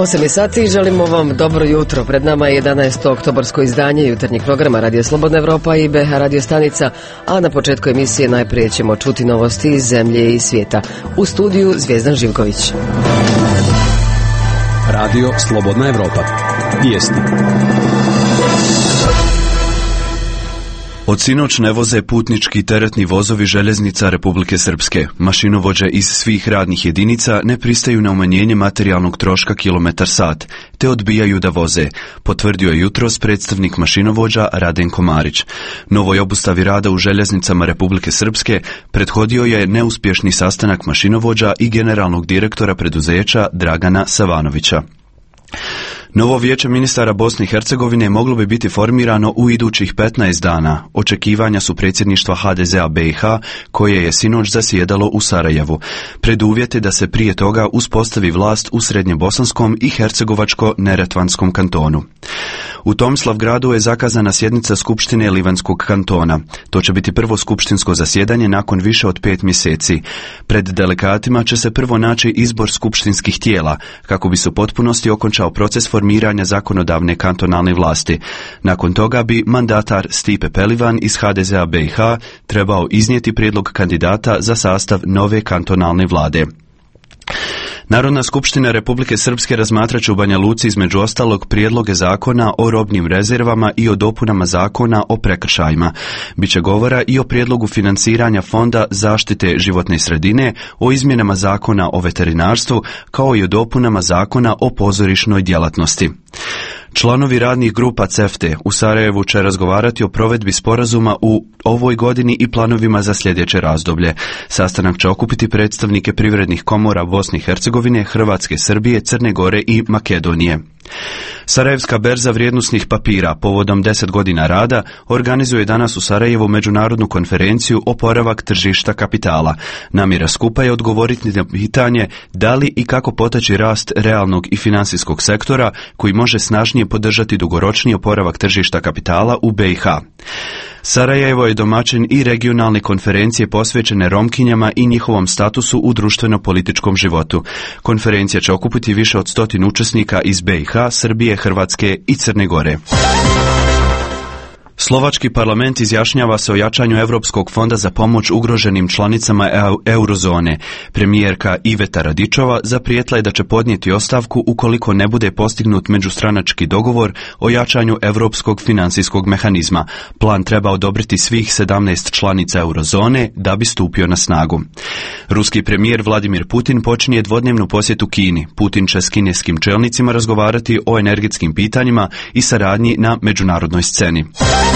8 je sati i želimo vam dobro jutro. Pred nama je 11. oktobarsko izdanje jutarnjeg programa Radio Slobodna Evropa i BH Radio stanica, a na početku emisije najprije ćemo čuti novosti iz zemlje i svijeta. U studiju Zvijezdan Živković. Radio Slobodna Evropa. Vijesti. Od sinoć ne voze putnički teretni vozovi željeznica Republike Srpske. Mašinovođe iz svih radnih jedinica ne pristaju na umanjenje materijalnog troška kilometar sat, te odbijaju da voze, potvrdio je jutros predstavnik mašinovođa Radenko Marić. Novoj obustavi rada u željeznicama Republike Srpske prethodio je neuspješni sastanak mašinovođa i generalnog direktora preduzeća Dragana Savanovića. Novo vijeće ministara Bosne i Hercegovine moglo bi biti formirano u idućih 15 dana. Očekivanja su predsjedništva HDZ-a BiH, koje je sinoć zasjedalo u Sarajevu. Preduvjet je da se prije toga uspostavi vlast u Srednjebosanskom i Hercegovačko-Neretvanskom kantonu. U Tomislavgradu je zakazana sjednica Skupštine Livanskog kantona. To će biti prvo skupštinsko zasjedanje nakon više od 5 mjeseci. Pred delegatima će se prvo naći izbor skupštinskih tijela, kako bi se u potpunosti okončao proces formiranja zakonodavne kantonalne vlasti. Nakon toga bi mandatar Stipe Pelivan iz HDZ-a BiH trebao iznijeti prijedlog kandidata za sastav nove kantonalne vlade. Narodna skupština Republike Srpske razmatrat će u Banja Luci između ostalog prijedloge zakona o robnim rezervama i o dopunama zakona o prekršajima. Biće govora i o prijedlogu financiranja Fonda zaštite životne sredine, o izmjenama zakona o veterinarstvu, kao i o dopunama zakona o pozorišnoj djelatnosti. Članovi radnih grupa CEFTE u Sarajevu će razgovarati o provedbi sporazuma u ovoj godini i planovima za sljedeće razdoblje. Sastanak će okupiti predstavnike privrednih komora Bosne i Hercegovine, Hrvatske, Srbije, Crne Gore i Makedonije. Sarajevska berza vrijednosnih papira povodom 10 godina rada organizuje danas u Sarajevu međunarodnu konferenciju Oporavak tržišta kapitala. Namjera skupa je odgovoriti na pitanje da li i kako potaći rast realnog i financijskog sektora koji može snažnije podržati dugoročni oporavak tržišta kapitala u BiH. Sarajevo je domaćin i regionalne konferencije posvećene Romkinjama i njihovom statusu u društveno-političkom životu. Konferencija će okupiti više od 100 učesnika iz BiH, Srbije, Hrvatske i Crne Gore. Slovački parlament izjašnjava se o jačanju Europskog fonda za pomoć ugroženim članicama eurozone. Premijerka Iveta Radičova zaprijetila je da će podnijeti ostavku ukoliko ne bude postignut međustranački dogovor o jačanju europskog financijskog mehanizma. Plan treba odobriti svih 17 članica eurozone da bi stupio na snagu. Ruski premijer Vladimir Putin počinje dvodnevnu posjetu Kini. Putin će s kineskim čelnicima razgovarati o energetskim pitanjima i saradnji na međunarodnoj sceni.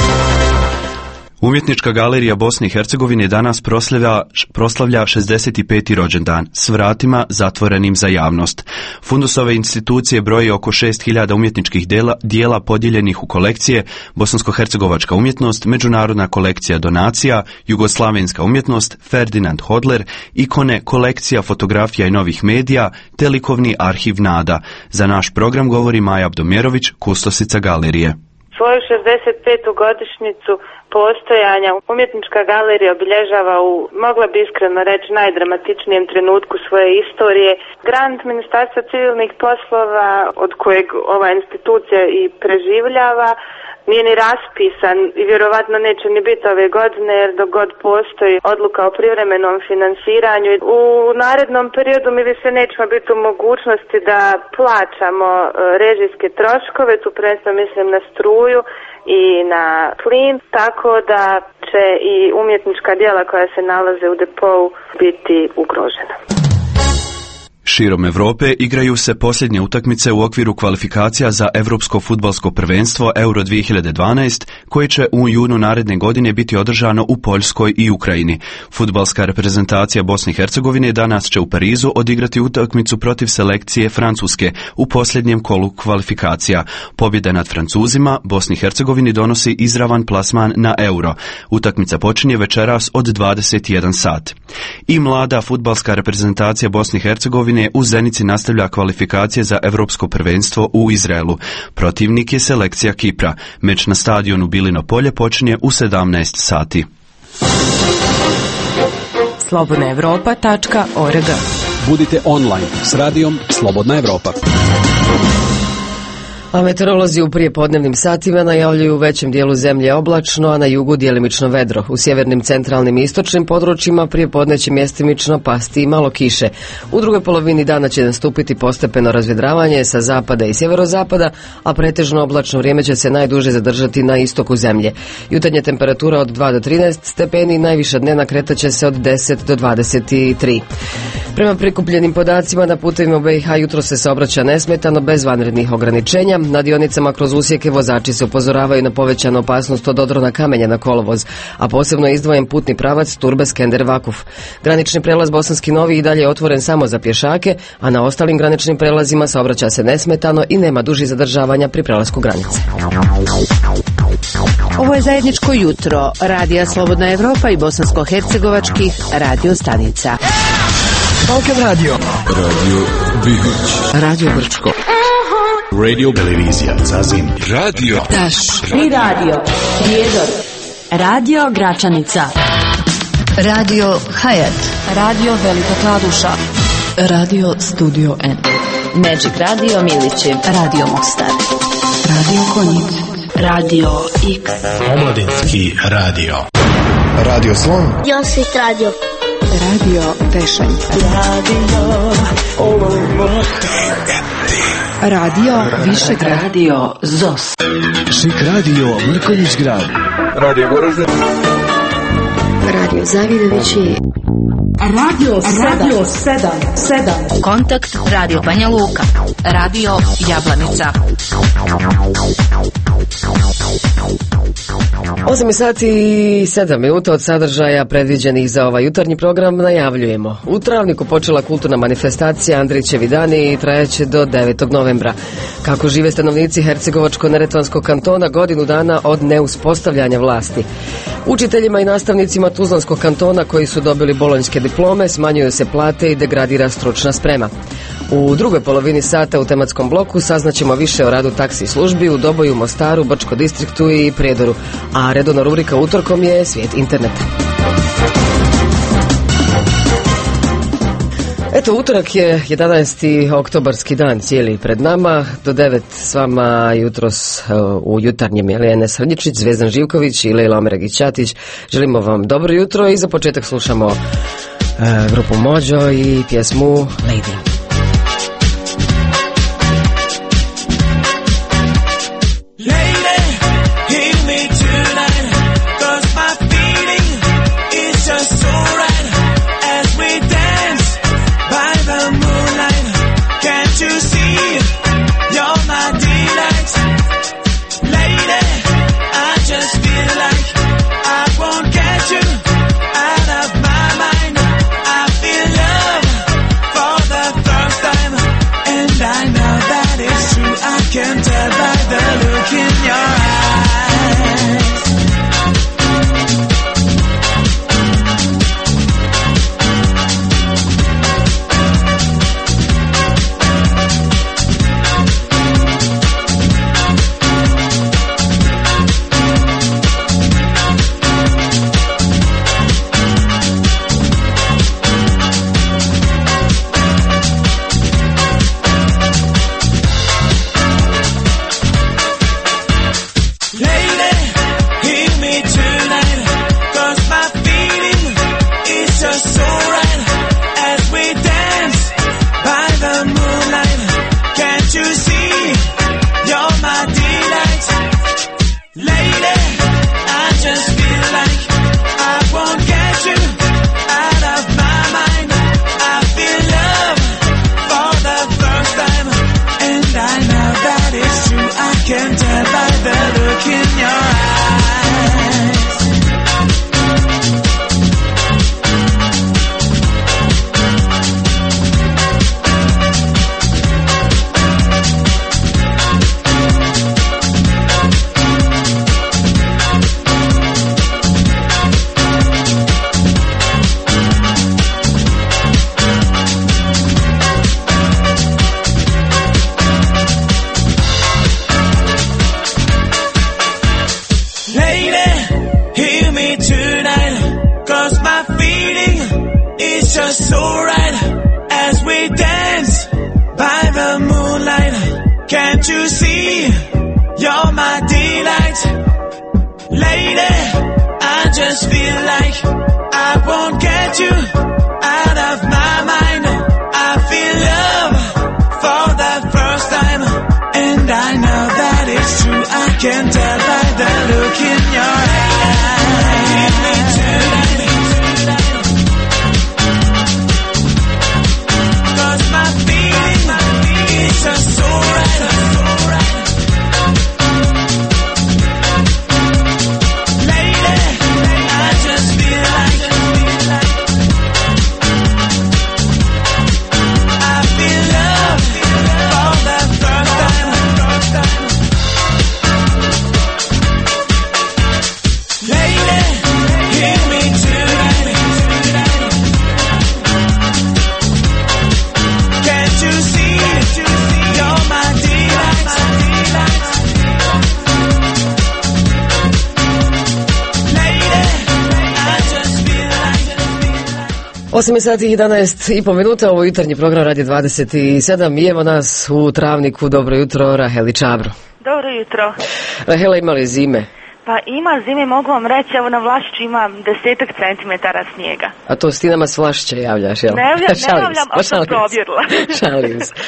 Umjetnička galerija Bosne i Hercegovine danas proslavlja 65. rođendan s vratima zatvorenim za javnost. Fundusove institucije broji oko 6.000 umjetničkih dijela podijeljenih u kolekcije Bosansko-hercegovačka umjetnost, Međunarodna kolekcija donacija, Jugoslavenska umjetnost, Ferdinand Hodler, ikone, kolekcija fotografija i novih medija, te likovni arhiv Nada. Za naš program govori Maja Abdomjerović, kustosica galerije. Svoju 65. godišnjicu postojanja umjetnička galerija obilježava u, mogla bi iskreno reći, najdramatičnijem trenutku svoje istorije. Grant Ministarstva civilnih poslova, od kojeg ova institucija i preživljava, nije ni raspisan i vjerovatno neće ni biti ove godine, jer dok god postoji odluka o privremenom finansiranju, u narednom periodu mi više nećemo biti u mogućnosti da plaćamo režijske troškove, tu prvenstveno mislim na struju i na plin, tako da će i umjetnička djela koja se nalaze u depou biti ugrožena. Širom Europe igraju se posljednje utakmice u okviru kvalifikacija za Europsko fudbalsko prvenstvo Euro 2012, koje će u junu naredne godine biti održano u Poljskoj i Ukrajini. Fudbalska reprezentacija Bosne i Hercegovine danas će u Parizu odigrati utakmicu protiv selekcije Francuske u posljednjem kolu kvalifikacija. Pobjeda nad Francuzima Bosni i Hercegovini donosi izravan plasman na Euro. Utakmica počinje večeras od 21 sat. I mlada fudbalska reprezentacija Bosne i Hercegovine u Zenici nastavlja kvalifikacije za Europsko prvenstvo u Izraelu. Protivnik je selekcija Kipra. Meč na stadionu Bilino polje počinje u 17 sati. slobodnaevropa.org. Budite online s radijom Slobodna Evropa. A meteorolozi u prijepodnevnim satima najavljuju u većem dijelu zemlje oblačno, a na jugu djelimično vedro. U sjevernim, centralnim i istočnim područjima prijepodne će mjestimično pasti i malo kiše. U drugoj polovini dana će nastupiti postepeno razvedravanje sa zapada i sjeverozapada, a pretežno oblačno vrijeme će se najduže zadržati na istoku zemlje. Jutarnja temperatura od 2 do 13 stepeni, najviša dnevna kretaće se od 10 do 23. Prema prikupljenim podacima na putevima BiH jutro se saobraća nesmetano bez vanrednih ograničenja. Na dionicama kroz usjeke vozači se upozoravaju na povećanu opasnost od odrona kamenja na kolovoz, a posebno je izdvojen putni pravac Turbe-Skender-Vakuf. Granični prelaz Bosanski Novi i dalje je otvoren samo za pješake, a na ostalim graničnim prelazima saobraća se nesmetano i nema dužih zadržavanja pri prelasku granice. Ovo je zajedničko jutro Radija Slobodna Evropa i bosansko-hercegovačkih radio stanica. Balkan Radio. Radio Bihać. Radio Brčko. Radio Televizija Zazim. Radio Taš. I radio Prijedor. Radio Gračanica. Radio Hayat. Radio Velika Kladuša. Radio Studio N. Magic Radio Milići. Radio Mostar. Radio Konjic. Radio X. Omladinski radio. Radio Slon. Josip Radio. Radio Tešanj. Radio Višegrad. Radio ZOS. Šik Radio Mrkonjić Grad. Radio Goražde. Radio Zavidovići. Radio 7. Kontakt Radio Banja Luka. Radio Jablanica. 8 sati i 7 minuta od sadržaja predviđenih za ovaj jutarnji program najavljujemo. U Travniku počela kulturna manifestacija Andrićevi dani i trajaće do 9. novembra. Kako žive stanovnici Hercegovačko-neretvanskog kantona godinu dana od neuspostavljanja vlasti. Učiteljima i nastavnicima Tuzlanskog kantona koji su dobili bolonjske diplome smanjuju se plate i degradira stručna sprema. U drugoj polovini sata u tematskom bloku saznaćemo više o radu taksi službi u Doboju, Mostaru, Brčko distriktu i Prijedoru, a redovna rubrika utorkom je Svijet interneta. Eto, utorak je 11. oktobarski dan cijeli pred nama. Do 9 s vama jutros u jutarnjem je Enes Srnjičić, Zvezdan Živković i Lejla Omeregić-Ćatić. Želimo vam dobro jutro i za početak slušamo grupu Mođo i pjesmu Lady. just so right as we dance by the moonlight. Can't you see, you're my delight. Lady, I just feel like I won't get you out of my mind. I feel love for the first time, and I know that it's true. I can tell by the look in your eyes. Give me tonight, 'cause my feeling is just so right. Osam je sati i 11,5 minuta, ovo jutarnji program radi 27 i evo nas u Travniku. Dobro jutro, Raheli Čabro. Dobro jutro. Rahela, ima li zime? Pa ima zime, mogu vam reći, evo na Vlašću ima 10 centimetara snijega. A to s ti nama s Vlašća javljaš, jel? Ne javljam, ali sam provjerila. Šalim se.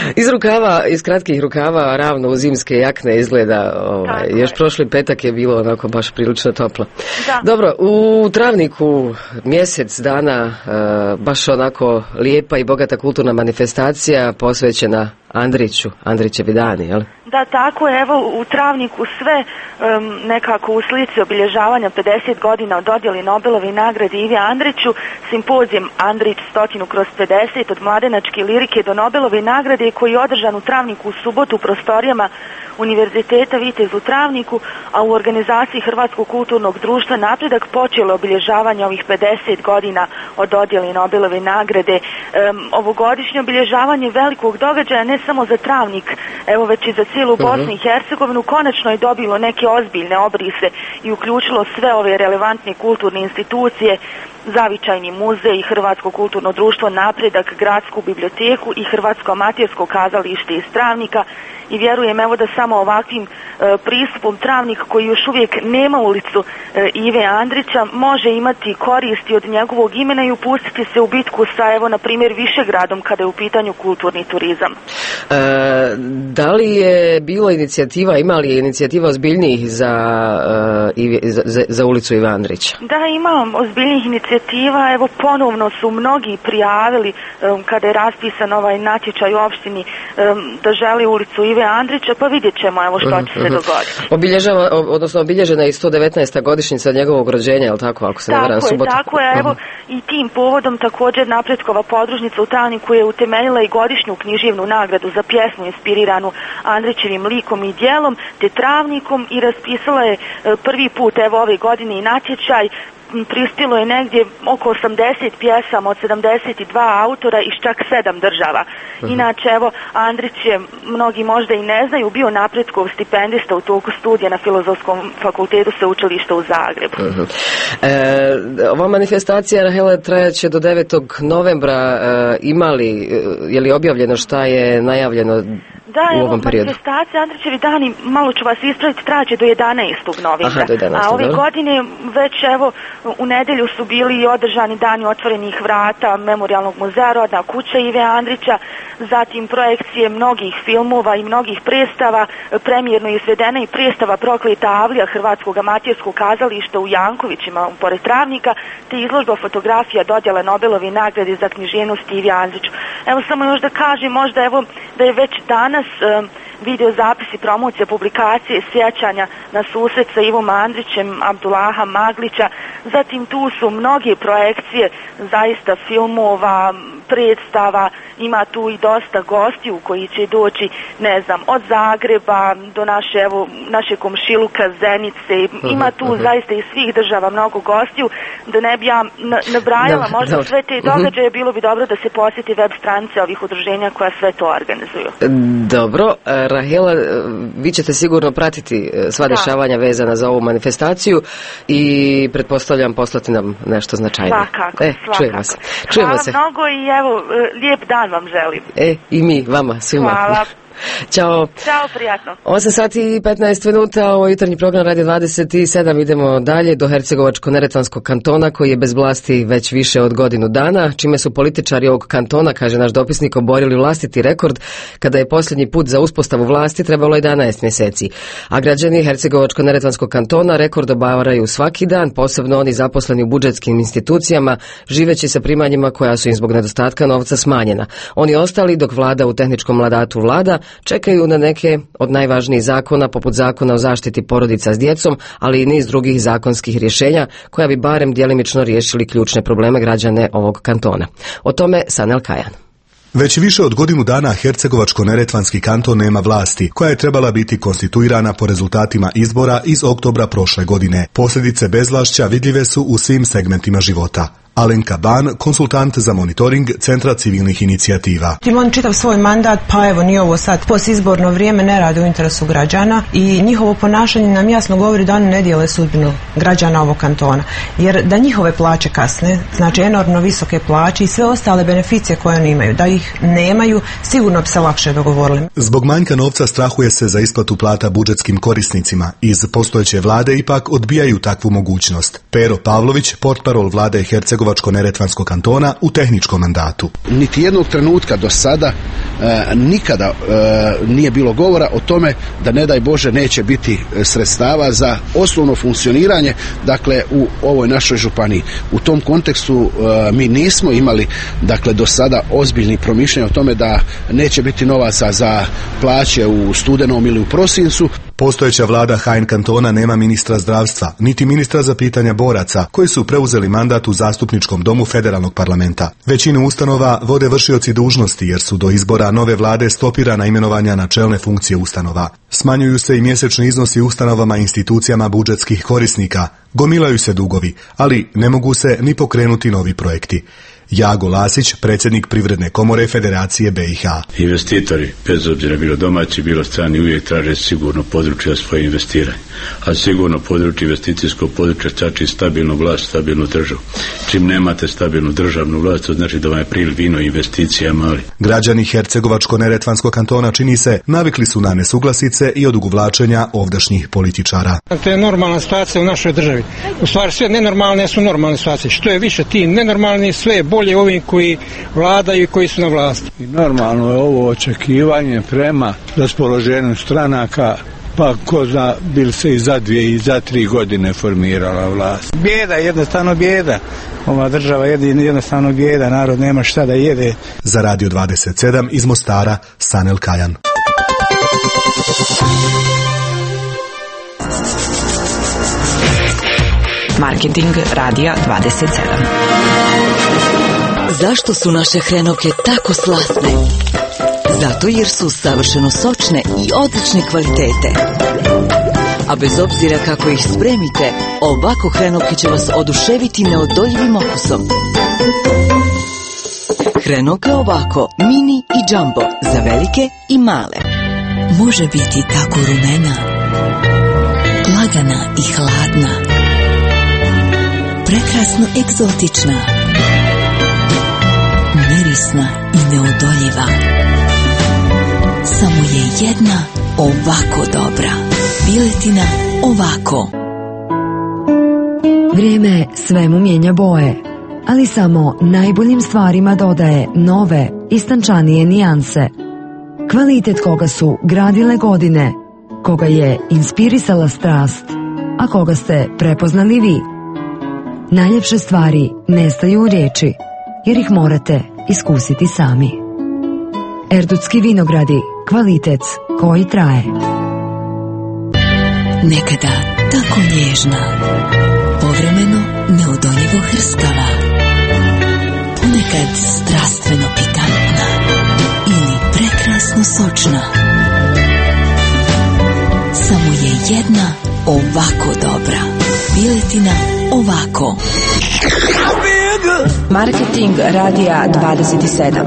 Iz kratkih rukava ravno u zimske jakne izgleda, još prošli petak je bilo onako baš prilično toplo. Da. Dobro, u Travniku mjesec dana baš onako lijepa i bogata kulturna manifestacija posvećena Andrićevi dani, jel? Da, tako je, evo u Travniku sve nekako u slici obilježavanja 50 godina od dodjeli Nobelovi nagrade Ivi Andriću, simpozijem Andrić 100/50 od mladenačke lirike do Nobelove nagrade koji je održan u Travniku u subotu u prostorijama Univerziteta Vitez u Travniku, a u organizaciji Hrvatskog kulturnog društva Napredak počelo obilježavanje ovih 50 godina od dodjeli Nobelove nagrade. Ovogodišnje obilježavanje velikog događaja ne samo za Travnik, evo već i za cijelu Bosnu i Hercegovinu, konačno je dobilo neke ozbiljne obrise i uključilo sve ove relevantne kulturne institucije, Zavičajni muzej, Hrvatsko kulturno društvo Napredak, Gradsku biblioteku i Hrvatsko amatersko kazalište iz Travnika. I vjerujem evo da samo ovakvim pristupom Travnik, koji još uvijek nema ulicu Ive Andrića, može imati koristi od njegovog imena i upustiti se u bitku sa evo na primjer Višegradom kada je u pitanju kulturni turizam. Da li je bilo inicijativa, ima li inicijativa ozbiljnijih za ulicu Ive Andrića? Da, imam ozbiljnijih inicijativa, evo ponovno su mnogi prijavili kada je raspisan ovaj natječaj u opštini da želi ulicu Ive Andrića, pa vidjet ćemo evo što će se dogoditi. Obilježena je i 119. godišnjica njegovog rođenja, je li tako, ako se ne varam, subotu? Tako je, evo i tim povodom također Napredkova podružnica u Travniku je utemeljila i godišnju književnu nagradu za pjesmu inspiriranu Andrićevim likom i djelom te Travnikom i raspisala je prvi put evo ove godine i natječaj. Prispilo je negdje oko 80 pjesama od 72 autora iz čak 7 država. Inače, evo, Andrić je, mnogi možda i ne znaju, bio Napredkov stipendista u toku studija na Filozofskom fakultetu sveučilišta u Zagrebu. Ova manifestacija, Rahela, trajaće do 9. novembra. Je li objavljeno šta je najavljeno? Da, evo, manifestacija Andrićevi dani, malo ću vas ispraviti, traće do 11. novembra. A ove godine već evo u nedjelju su bili i održani dani otvorenih vrata Memorijalnog muzeja Rodna kuća Ive Andrića, zatim projekcije mnogih filmova i mnogih predstava, premijerno izvedena i predstava Prokleta avlija Hrvatskog amaterskog kazališta u Jankovićima pored Travnika, te izložba fotografija dodjela Nobelove nagrade za književnost Ivi Andriću. Evo samo još da kažem možda evo da je već danas video zapisi, promocija, publikacije, sjećanja na susret sa Ivom Andrićem, Abdullaha Maglića, zatim tu su mnoge projekcije, zaista filmova, predstava, ima tu i dosta gostiju koji će doći, ne znam, od Zagreba do naše komšiluka Zenice, ima tu zaista iz svih država mnogo gostiju, da ne bi ja nabrajala možda sve te događaje, bilo bi dobro da se posjeti web stranice ovih udruženja koja sve to organizuju. Dobro, Rahela, vi ćete sigurno pratiti sva dešavanja vezana za ovu manifestaciju i pretpostavljam poslati nam nešto značajno. Svakako. Čujemo se. Hvala mnogo i evo, lijep dan vam želim. I mi, vama, svima. Hvala. Ćao. Ćao, prijatno. 8 sati i 15 minuta, ovo je jutarnji program Radio 27, idemo dalje do Hercegovačko-neretvanskog kantona koji je bez vlasti već više od godinu dana, čime su političari ovog kantona, kaže naš dopisnik, oborili vlastiti rekord kada je posljednji put za uspostavu vlasti trebalo 11 mjeseci. A građani Hercegovačko-neretvanskog kantona rekord obaraju svaki dan, posebno oni zaposleni u budžetskim institucijama, živeći sa primanjima koja su im zbog nedostatka novca smanjena. Oni ostali, dok vlada u tehničkom mandatu vlada, čekaju na neke od najvažnijih zakona, poput zakona o zaštiti porodica s djecom, ali i niz drugih zakonskih rješenja koja bi barem djelimično riješili ključne probleme građane ovog kantona. O tome Sanel Kajan. Već više od godinu dana Hercegovačko-neretvanski kanton nema vlasti, koja je trebala biti konstituirana po rezultatima izbora iz oktobra prošle godine. Posljedice bezvlašća vidljive su u svim segmentima života. Alenka Ban, konsultant za monitoring Centra civilnih inicijativa. On čitav svoj mandat, pa evo ni ovo sad, postizborno vrijeme ne rade u interesu građana i njihovo ponašanje nam jasno govori da oni ne dijele sudbinu građana ovog kantona. Jer da njihove plaće kasne, znači enormno visoke plaće i sve ostale beneficije koje oni imaju, da ih nemaju, sigurno bi se lakše dogovorili. Zbog manjka novca strahuje se za isplatu plata budžetskim korisnicima. Iz postojeće vlade ipak odbijaju takvu mogućnost. Pero Pavlović, portparol vlade Hercegovačko-neretvanskog kantona u tehničkom mandatu. Niti jednog trenutka do sada nikada nije bilo govora o tome da ne daj Bože neće biti sredstava za osnovno funkcioniranje, dakle u ovoj našoj županiji. U tom kontekstu mi nismo imali, dakle, do sada ozbiljnih promišljanja o tome da neće biti novaca za plaće u studenom ili u prosincu. Postojeća vlada HN kantona nema ministra zdravstva, niti ministra za pitanja boraca, koji su preuzeli mandat u zastupničkom domu federalnog parlamenta. Većinu ustanova vode vršioci dužnosti, jer su do izbora nove vlade stopirana imenovanja na čelne funkcije ustanova. Smanjuju se i mjesečni iznosi ustanovama i institucijama budžetskih korisnika. Gomilaju se dugovi, ali ne mogu se ni pokrenuti novi projekti. Jago Lasić, predsjednik Privredne komore Federacije BiH. Investitori, bez obzira bilo domaći, bilo strani, uvijek traže sigurno područje za svoje investiranje. A sigurno područje, investicijsko područje, znači stabilnu vlast, stabilnu državu. Čim nemate stabilnu državnu vlast, to znači da vam je priliv vino investicija mali. Građani Hercegovačko-neretvanskog kantona, čini se, navikli su na nesuglasice i odugovlačenja ovdašnjih političara. To je normalna situacija u našoj državi. U stvari sve nenormalne su normalne situacije. Što je više ti nenormalni, sve je bolje ovim koji vladaju i koji su na vlasti. I normalno je ovo očekivanje prema raspoloženju stranaka, pa ko zna, bil se i za 2 i za 3 godine formirala vlast. Bijeda, jednostavno bijeda. Ova država jednostavno bijeda, narod nema šta da jede. Za Radio 27 iz Mostara, Sanel Kajan. Marketing Radija 27. Zašto su naše hrenovke tako slatne? Zato jer su savršeno sočne i odlične kvalitete. A bez obzira kako ih spremite, ovako hrenovke će vas oduševiti neodoljivim okusom. Hrenovke ovako, mini i jumbo, za velike i male. Može biti tako rumena, lagana i hladna, prekrasno egzotična, mirisna i neodoljiva. Samo je jedna ovako dobra. Piletina ovako. Vrijeme svemu mijenja boje, ali samo najboljim stvarima dodaje nove, istančanije nijanse. Kvalitet koga su gradile godine, koga je inspirisala strast, a koga ste prepoznali vi. Najljepše stvari nestaju u riječi, jer ih morate iskusiti sami. Erdutski vinogradi, kvalitet koji traje. Nekada tako nježna, povremeno neodoljivo hrskava, ponekad strastveno pikantna ili prekrasno sočna. Samo je jedna ovako dobra. Piletina ovako. Marketing Radija 27.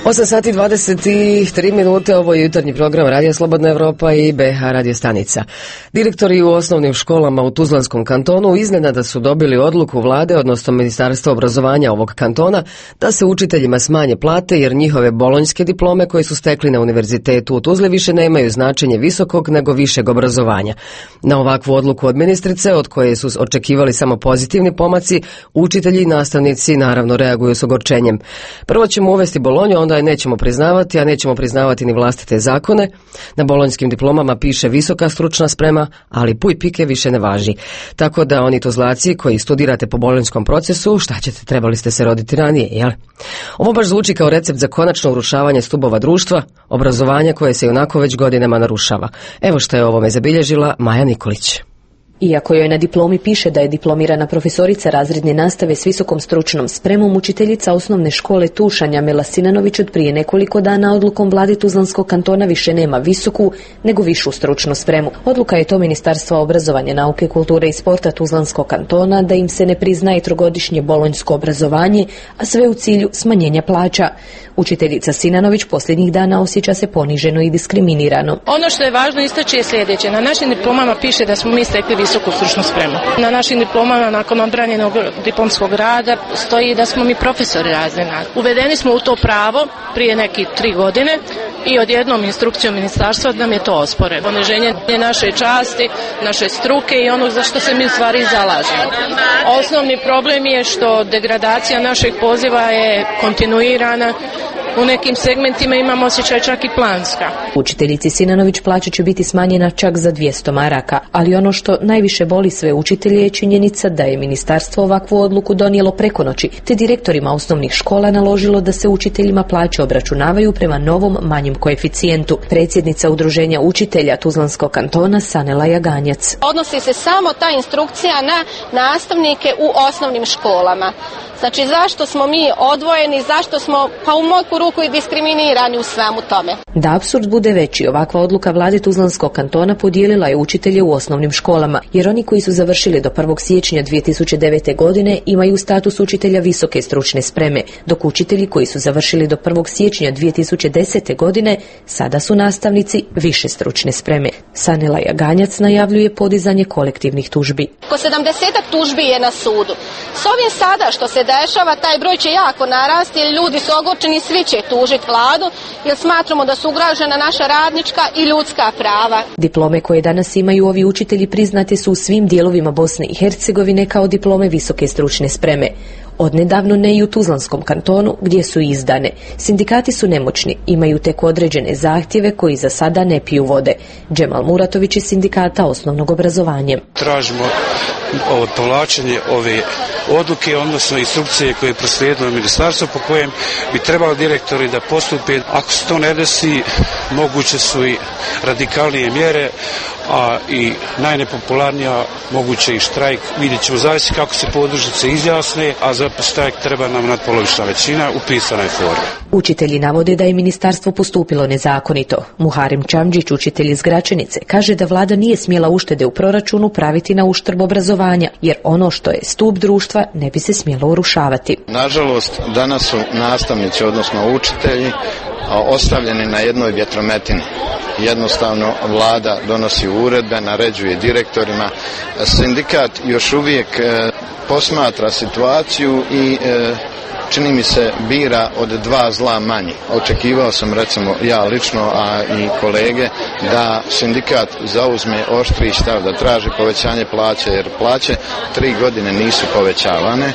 8 sati 23 minute, ovo je jutarnji program Radio Slobodna Evropa i BH radio stanica. Direktori u osnovnim školama u Tuzlanskom kantonu iznenada su dobili odluku vlade, odnosno Ministarstva obrazovanja ovog kantona, da se učiteljima smanje plate jer njihove bolonjske diplome koje su stekli na univerzitetu u Tuzli više nemaju značenje visokog nego višeg obrazovanja. Na ovakvu odluku od ministrice, od koje su očekivali samo pozitivni pomaci, učitelji i nastavnici naravno reaguju s ogorčenjem. Prvo ćemo uvesti Bolonju, onda je nećemo priznavati, a nećemo priznavati ni vlastite zakone. Na bolonjskim diplomama piše visoka stručna sprema, ali puj pike više ne važi. Tako da oni Tuzlaci koji studirate po bolonjskom procesu, šta ćete, trebali ste se roditi ranije, jel? Ovo baš zvuči kao recept za konačno urušavanje stubova društva, obrazovanja koje se i onako već godinama narušava. Evo što je ovome zabilježila Maja Nikolić. Iako joj na diplomi piše da je diplomirana profesorica razredne nastave s visokom stručnom spremom, učiteljica osnovne škole Tušanja Mela Sinanović od prije nekoliko dana odlukom vlade Tuzlanskog kantona više nema visoku nego višu stručnu spremu. Odluka je to Ministarstva obrazovanja, nauke, kulture i sporta Tuzlanskog kantona da im se ne priznaje trogodišnje bolonjsko obrazovanje, a sve u cilju smanjenja plaća. Učiteljica Sinanović posljednjih dana osjeća se poniženo i diskriminirano. Ono što je važno istaći je sljedeće. Na našim diplomama piše da smo mi stekli visoku stručnu spremu. Na našim diplomama nakon odbranjenog diplomskog rada stoji da smo mi profesori razredna. Uvedeni smo u to pravo prije nekih 3 godine i odjednom instrukcijom ministarstva nam je to ospore. Poniženje naše časti, naše struke i onog za što se mi u stvari zalažemo. Osnovni problem je što degradacija našeg poziva je kontinuirana. U nekim segmentima imamo osjećaj čak i planska. Učiteljici Sinanović plaća će biti smanjena čak za 200 maraka, ali ono što najviše boli sve učitelje je činjenica da je ministarstvo ovakvu odluku donijelo preko noći, te direktorima osnovnih škola naložilo da se učiteljima plaće obračunavaju prema novom manjem koeficijentu. Predsjednica Udruženja učitelja Tuzlanskog kantona Sanela Jaganjac. Odnosi se samo ta instrukcija na nastavnike u osnovnim školama. Znači, zašto smo mi odvojeni, zašto smo, pa u moju ruku i diskriminirani u svemu tome. Da apsurd bude veći, ovakva odluka vlade Tuzlanskog kantona podijelila je učitelje u osnovnim školama, jer oni koji su završili do 1. siječnja 2009. godine imaju status učitelja visoke stručne spreme, dok učitelji koji su završili do 1. siječnja 2010. godine sada su nastavnici više stručne spreme. Sanela Jaganjac najavljuje podizanje kolektivnih tužbi. Oko 70 tužbi je na sudu. S ovim sada što se dešava, taj broj će jako narasti jer ljudi su ogorčeni, svi će tužiti vladu jer smatramo da su ugrožena naša radnička i ljudska prava. Diplome koje danas imaju ovi učitelji priznate su u svim dijelovima Bosne i Hercegovine kao diplome visoke stručne spreme. Odnedavno ne i u Tuzlanskom kantonu gdje su izdane. Sindikati su nemoćni, imaju tek određene zahtjeve koji za sada ne piju vode. Džemal Muratović iz Sindikata osnovnog obrazovanja. Tražimo povlačenje ove odluke, odnosno instrukcije koje je proslijedilo ministarstvo po kojem bi trebalo direktori da postupe. Ako se to ne desi, moguće su i radikalnije mjere, a i najnepopularnija moguće i štrajk. Vidjet ćemo zavisi kako se podružnice izjasne, a za štrajk treba nam natpolovična većina u pisanoj formi. Učitelji navode da je ministarstvo postupilo nezakonito. Muharem Čamđić, učitelj iz Gračanice, kaže da vlada nije smjela uštede u proračunu praviti na uštrb obrazovanja, jer ono što je stup društva ne bi se smjelo urušavati. Nažalost, danas su nastavnici, odnosno učitelji, ostavljeni na jednoj vjetrometini. Jednostavno vlada donosi uredbe, naređuje direktorima. Sindikat još uvijek posmatra situaciju i čini mi se bira od 2 zla manji. Očekivao sam, recimo ja lično, a i kolege, da sindikat zauzme oštriji stav, da traži povećanje plaće, jer plaće 3 godine nisu povećavane.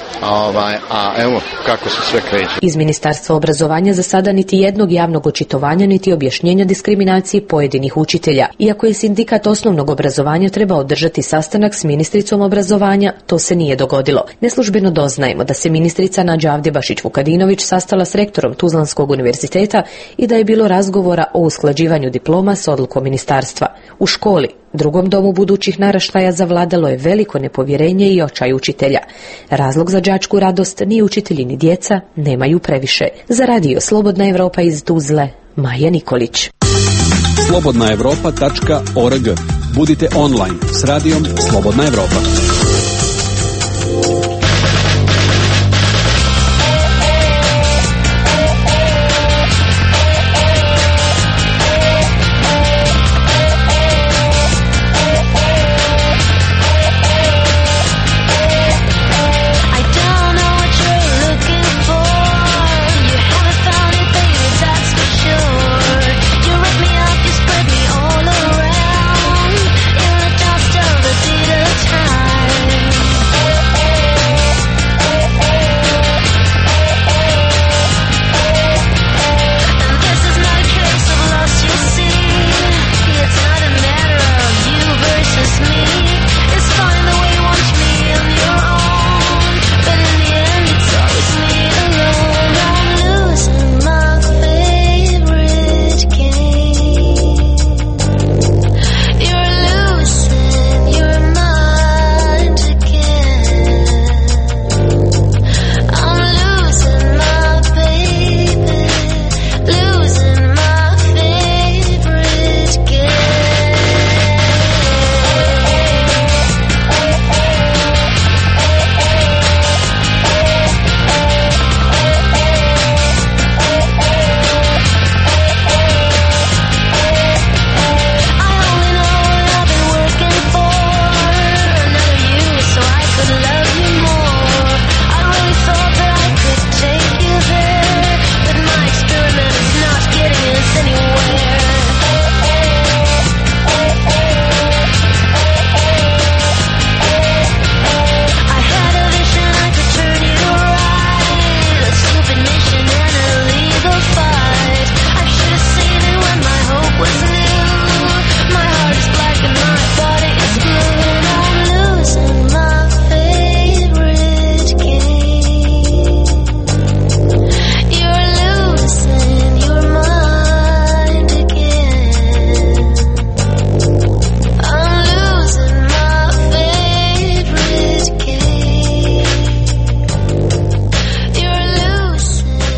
A evo kako se sve kreće. Iz Ministarstva obrazovanja za sada niti jednog javnog očitovanja niti objašnjenja diskriminacije pojedinih učitelja. Iako je sindikat osnovnog obrazovanja trebao održati sastanak s ministricom obrazovanja, to se nije dogodilo. Neslužbeno doznajemo da se ministrica Nađa Avdibašić Vukadinović sastala s rektorom Tuzlanskog univerziteta i da je bilo razgovora o usklađivanju diploma s odlukom ministarstva. U školi, drugom domu budućih naraštaja, zavladalo je veliko nepovjerenje i očaj učitelja. Razlog za đačku radost ni učitelji ni djeca nemaju previše. Za Radio Slobodna Evropa iz Tuzle, Maja Nikolić. slobodnaevropa.org. Budite online s radijom Slobodna Evropa.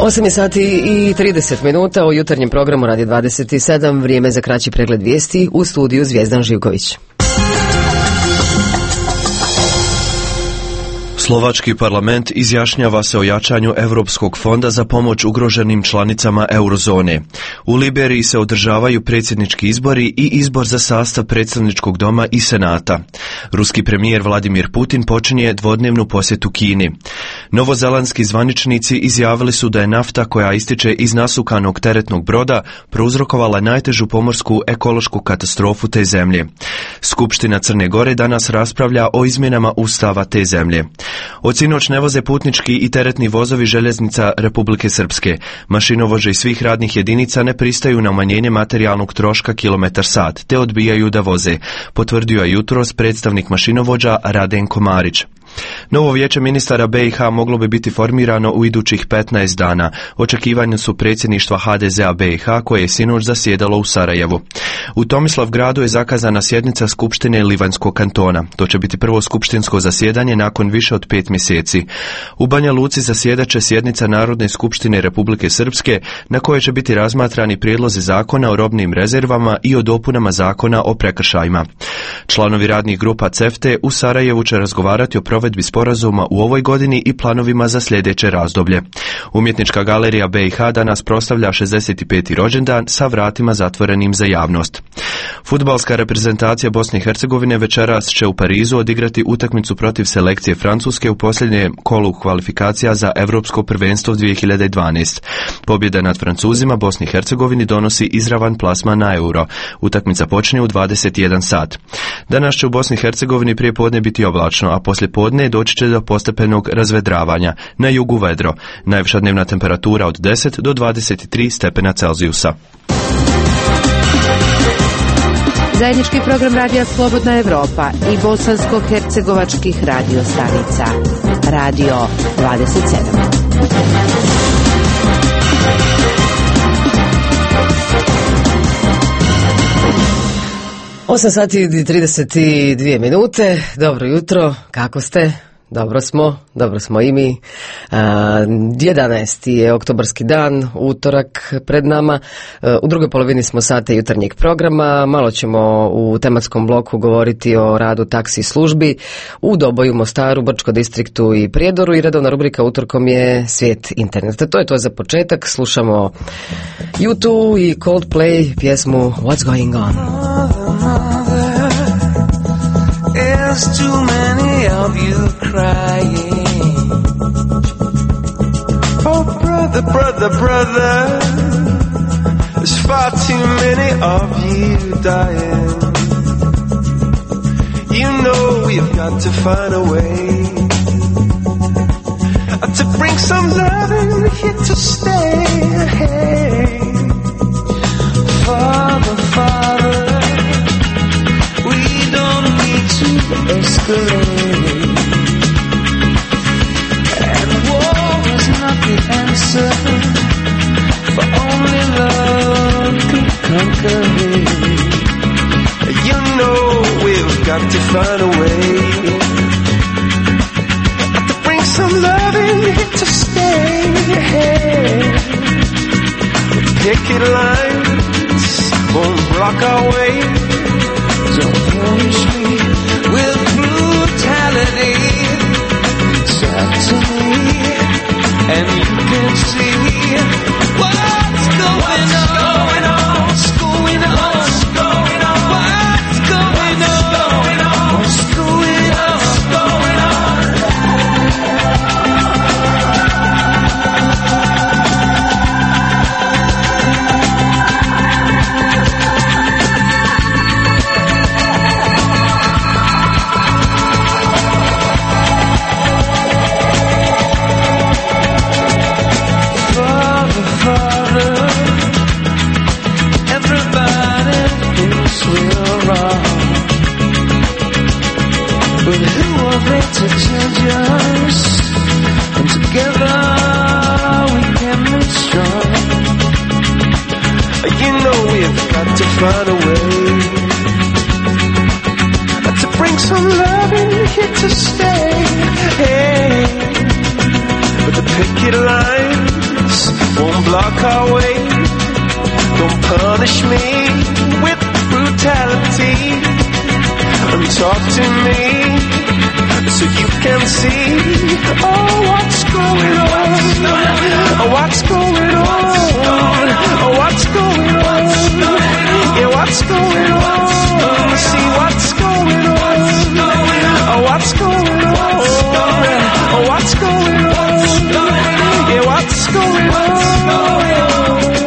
8 sati i 30 minuta u jutarnjem programu Radi 27, vrijeme za kraći pregled vijesti u studiju Zvijezdan Živković. Slovački parlament izjašnjava se o jačanju Europskog fonda za pomoć ugroženim članicama eurozone. U Liberiji se održavaju predsjednički izbori i izbor za sastav predstavničkog doma i senata. Ruski premijer Vladimir Putin počinje dvodnevnu posjetu Kini. Novozelandski zvaničnici izjavili su da je nafta koja ističe iz nasukanog teretnog broda prouzrokovala najtežu pomorsku ekološku katastrofu te zemlje. Skupština Crne Gore danas raspravlja o izmjenama ustava te zemlje. Od sinoć ne voze putnički i teretni vozovi željeznica Republike Srpske. Mašinovođe iz svih radnih jedinica ne pristaju na umanjenje materijalnog troška kilometar sat, te odbijaju da voze, potvrdio je jutros predstavnik mašinovođa Radenko Marić. Novo vijeće ministara BiH moglo bi biti formirano u idućih 15 dana. Očekivanja su predsjedništva HDZ-a BiH koje je sinoć zasjedalo u Sarajevu. U Tomislavgradu je zakazana sjednica Skupštine Livanjskog kantona. To će biti prvo skupštinsko zasjedanje nakon više od 5 mjeseci. U Banja Luci zasjedat će sjednica Narodne skupštine Republike Srpske na kojoj će biti razmatrani prijedlozi zakona o robnim rezervama i o dopunama zakona o prekršajima. Članovi radnih grupa CEFTE u Sarajevu će razgovarati o provedbi sporazuma u ovoj godini i planovima za sljedeće razdoblje. Umjetnička galerija BiH danas proslavlja 65. rođendan sa vratima zatvorenim za javnost. Fudbalska reprezentacija Bosne i Hercegovine večeras će u Parizu odigrati utakmicu protiv selekcije Francuske u posljednjem kolu kvalifikacija za Europsko prvenstvo 2012. Pobjeda nad Francuzima Bosni i Hercegovini donosi izravan plasman na euro. Utakmica počinje u 21 sat. Danas će u Bosni i Hercegovini prije podne biti oblačno, a poslije podne doći će do postepenog razvedravanja. Na jugu vedro. Najviša dnevna temperatura od 10 do 23 stepena Celzijusa. Zajednički program Radija Slobodna Evropa i bosansko-hercegovačkih radio stanica. Radio 27. 8 sati i 32 minute. Dobro jutro, kako ste? Dobro smo i mi. 11. je oktobarski dan, utorak pred nama. U drugoj polovini smo sata jutarnjeg programa. Malo ćemo u tematskom bloku govoriti o radu taksi službi u Doboju, Mostaru, Brčko distriktu i Prijedoru i redovna rubrika utorkom je Svijet interneta. To je to za početak. Slušamo U2 i Coldplay pjesmu What's Going On. There's too many of you crying. Oh, brother, brother, brother. There's far too many of you dying. You know we've got to find a way to bring some love here to stay. Hey, Father, Father, we don't need to escalate, and war is not the answer, for only love can conquer hate. You know we've got to find a way to bring some love in here to stay. Hey, picket lines won't block our way. Don't punish me with brutality. Talk to me, and you can see what's going on. What's going on? What's going on? What's going on? What's going on? What's going on? To change us, and together we can make strong. You know we've got to find a way to bring some love in here to stay. Hey, but the picket lines won't block our way. Don't punish me with brutality, and talk to me so you can see, oh, what's going on, oh, what's going on, oh, what's going on, yeah, what's going on, see what's going on, oh, what's going on, oh, what's going on, yeah, what's going on.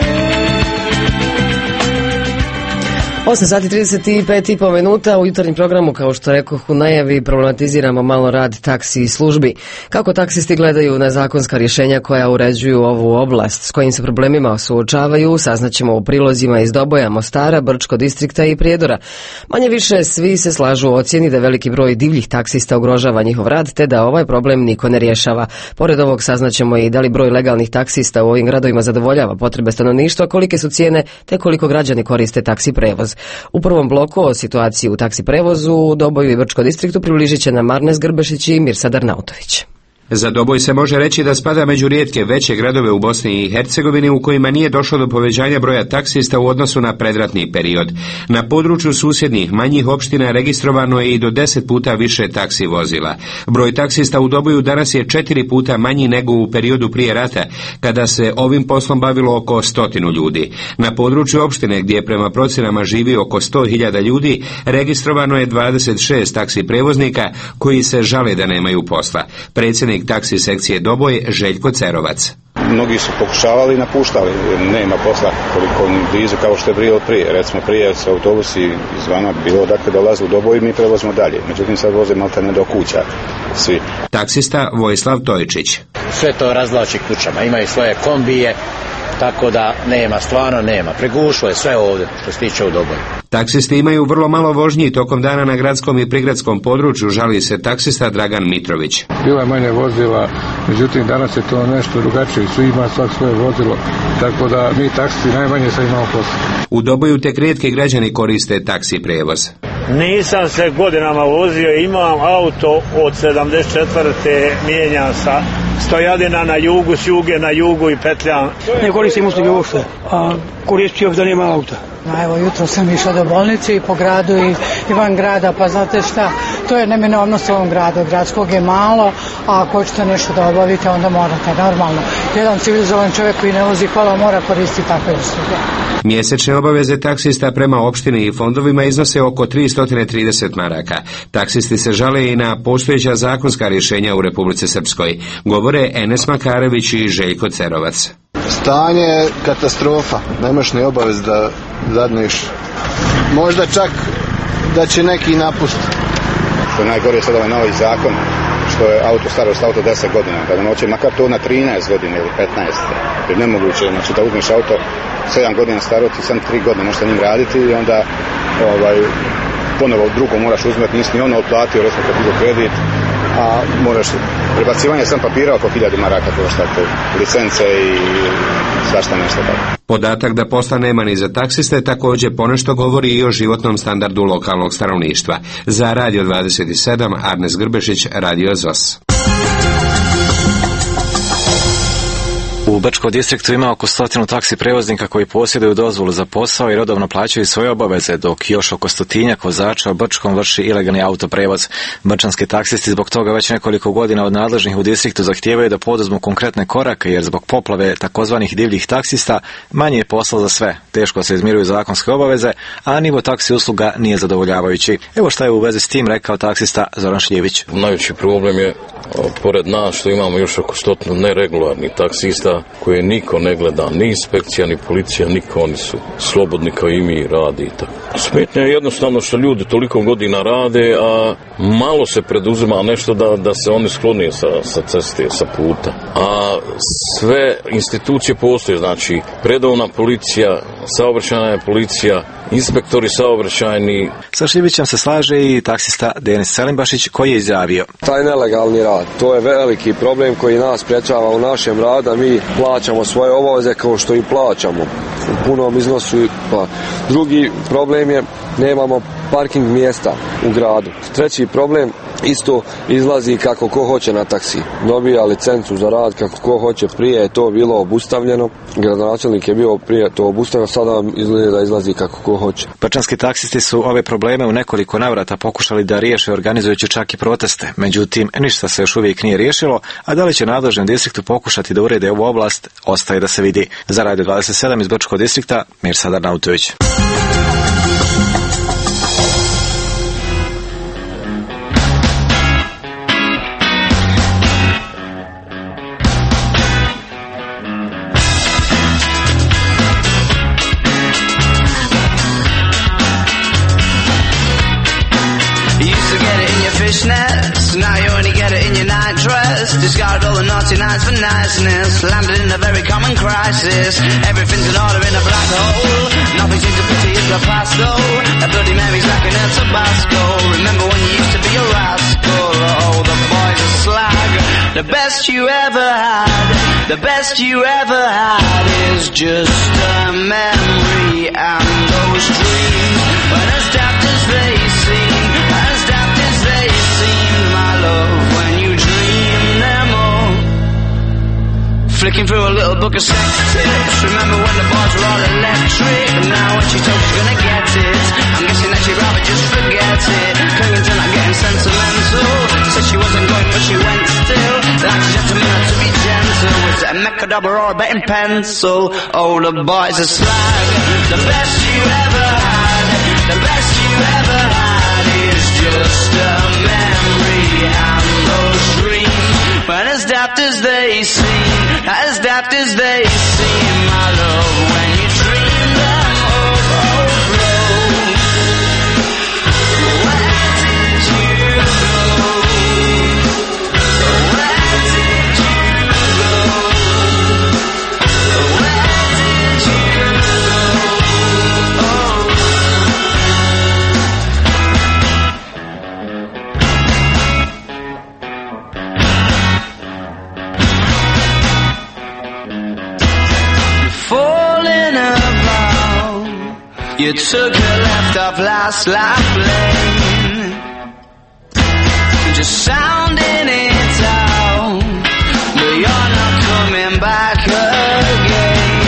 8 sati 35,5 minuta u jutarnjem programu, kao što rekoh u najavi, problematiziramo malo rad taksi službi. Kako taksisti gledaju na zakonska rješenja koja uređuju ovu oblast, s kojim se problemima suočavaju, saznaćemo u prilozima iz Doboja, Mostara, Brčko distrikta i Prijedora. Manje više svi se slažu u ocjeni da veliki broj divljih taksista ugrožava njihov rad, te da ovaj problem niko ne rješava. Pored ovog saznaćemo i da li broj legalnih taksista u ovim gradovima zadovoljava potrebe stanovništva, kolike su cijene, te koliko građani koriste taksi prevoz. U prvom bloku o situaciji u taksi prevozu u Doboju i Brčko distriktu približit će nam Arnes Grbešić i Mirsadar Nautović. Za Doboj se može reći da spada među rijetke veće gradove u Bosni i Hercegovini u kojima nije došlo do povećanja broja taksista u odnosu na predratni period. Na području susjednih manjih opština registrovano je i do 10 puta više taksi vozila. Broj taksista u Doboju danas je 4 puta manji nego u periodu prije rata, kada se ovim poslom bavilo oko 100 ljudi. Na području opštine, gdje prema procjenama živi oko 100.000 ljudi, registrovano je 26 taksi prevoznika koji se žale da nemaju posla. Predsjednik taksi sekcije Doboj Željko Cerovac. Mnogi su pokušavali i napuštali, nema posla koliko blizu kao što je bilo prije. Recimo prije su autobusi izvana bilo dakle dolaze u Doboj i mi prevozimo dalje. Međutim sad voze maltene do kuća svi. Taksista Vojislav Tojčić. Sve to razvlači kućama, imaju svoje kombije, tako da stvarno nema. Pregušlo je sve ovdje što se tiče u Doboju. Taksisti imaju vrlo malo vožnji tokom dana na gradskom i prigradskom području, žali se taksista Dragan Mitrović. Bilo je manje vozila, međutim danas je to nešto drugačije, svi ima svak svoje vozilo, tako da mi taksisti najmanje sad imamo posla. U Doboju tek rijetki građani koriste taksi prevoz. Nisam se godinama vozio, imam auto od 74. mijenjam sa stojadina na jugu, s juge na jugu i petljam. Ne koristim usluge uopšte, a koristio da nema auta. Evo, jutro sam išla do bolnice i po gradu i van grada, pa znate šta, to je neminovnost u ovom gradu, gradskog je malo, a ako hoćete nešto da obavite, onda morate, normalno. Jedan civilizovan čovjek koji ne vozi kola mora koristiti takve usluge. Mjesečne obaveze taksista prema opštini i fondovima iznose oko 330 maraka. Taksisti se žale i na postojeća zakonska rješenja u Republici Srpskoj, govore Enes Makarević i Željko Cerovac. Stanje je katastrofa, nemaš ni obavez da zadniš. Možda čak da će neki napustiti. Što je najgore sad ovaj novi zakon, što je auto starost auto 10 godina, kada hoće makar to na 13 godina ili 15. Jer nemoguće, znači da uzmeš auto 7 godina starosti, sam 3 godine možeš sa njim raditi i onda ponovo drugo moraš uzmeti, nisi ni ono otplatio, recimo kako kredit, a moraš prebacivanje sam papira oko 1000 maraka koštati, licence i svašta nešto tako. Podatak da posla nema ni za taksiste također ponešto govori i o životnom standardu lokalnog stanovništva. Za Radio 27, Arnes Grbešić, Radio ZOS. U Brčkom distriktu ima oko 100 taksi prevoznika koji posjeduju dozvolu za posao i redovno plaćaju svoje obaveze, dok još oko 100 vozača u Brčkom vrši ilegalni autoprevoz. Brčanski taksisti zbog toga već nekoliko godina od nadležnih u distriktu zahtijevaju da poduzmu konkretne korake, jer zbog poplave takozvanih divljih taksista manje je posla za sve. Teško se izmiruju zakonske obaveze, a nivo taksi usluga nije zadovoljavajući. Evo šta je u vezi s tim rekao taksista Zoran Šljivić. Najveći problem je pored nas što imamo još oko 100 neregularnih taksista koje niko ne gleda, ni inspekcija, ni policija, niko, oni su slobodni kao i mi, radi i tako. Smetnja je jednostavno što ljudi toliko godina rade, a malo se preduzima nešto da se oni sklone sa ceste, sa puta. A sve institucije postoje, znači redovna policija, saobraćajna policija, inspektori saobraćajni. Sa Šljivićem se slaže i taksista Denis Selimbašić koji je izjavio: taj nelegalni rad, to je veliki problem koji nas sprječava u našem radu, mi plaćamo svoje obaveze kao što i plaćamo u punom iznosu. Pa drugi problem je nemamo parking mjesta u gradu. Treći problem, isto izlazi kako ko hoće na taksi. Dobija licencu za rad kako ko hoće. Prije je to bilo obustavljeno. Gradonačelnik je bio prije to obustavljeno, sada izgleda da izlazi kako ko hoće. Brčanski taksisti su ove probleme u nekoliko navrata pokušali da riješe organizujući čak i proteste. Međutim, ništa se još uvijek nije riješilo, a da li će nadležni distriktu pokušati da urede ovu oblast, ostaje da se vidi. Za Radio 27 iz Brčkog distrikta, Mirsad Arnautović. Now you only get it in your night dress. Discarded all the naughty nights for niceness. Landed in a very common crisis. Everything's in order in a black hole. Nothing seems to pity is the past though. A Bloody Mary's like an El Tabasco. Remember when you used to be a rascal? Oh, the boys are slag. The best you ever had. The best you ever had is just a memory and those dreams. But as daft as they seem, as daft as they seem, my love, when you dream them all. Flicking through a little book of sex tips. Remember when the bars were all electric? Now when she told she's gonna get it, I'm guessing that she'd rather just forget it. Clinging to not getting sentimental. Said she wasn't going but she went still. Like a gentleman to be gentle. Was it a Mechadobber or a betting pencil? Oh, the boys are slag. The best you ever had. The best you ever had is just a memory and those dreams. But as daft as they seem, as daft as they seem, my love, when you dream them overflow. Where did you go? Where did you go? Where did you You took a left off last life lane, just sounding it out, but you're not coming back again.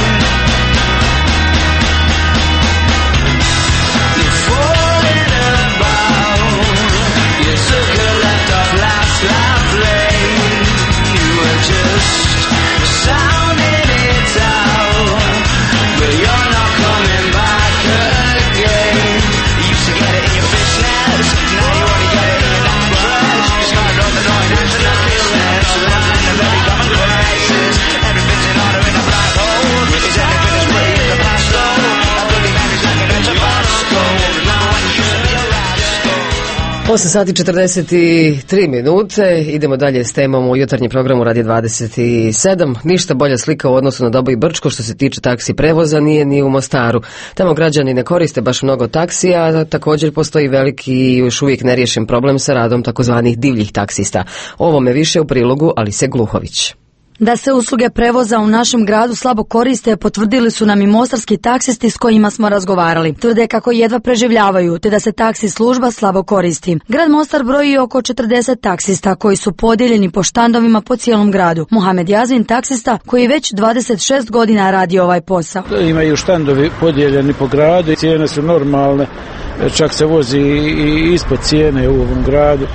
You're falling about. You took a left off last life lane. You were just sounding it out, but you're not coming back. Osam sati 43 minute, idemo dalje s temom u jutarnjem programu Radio 27. Ništa bolja slika u odnosu na Dobo i Brčko što se tiče taksi prevoza nije ni u Mostaru. Tamo građani ne koriste baš mnogo taksija, a također postoji veliki i još uvijek neriješen problem sa radom takozvanih divljih taksista. O ovome više u prilogu Alise Gluhović. Da se usluge prevoza u našem gradu slabo koriste, potvrdili su nam i mostarski taksisti s kojima smo razgovarali. Tvrde kako jedva preživljavaju, te da se taksi služba slabo koristi. Grad Mostar broji oko 40 taksista koji su podijeljeni po štandovima po cijelom gradu. Mohamed Jazvin, taksista koji već 26 godina radi ovaj posao. Imaju štandovi podijeljeni po gradu, cijene su normalne, čak se vozi i ispod cijene u ovom gradu.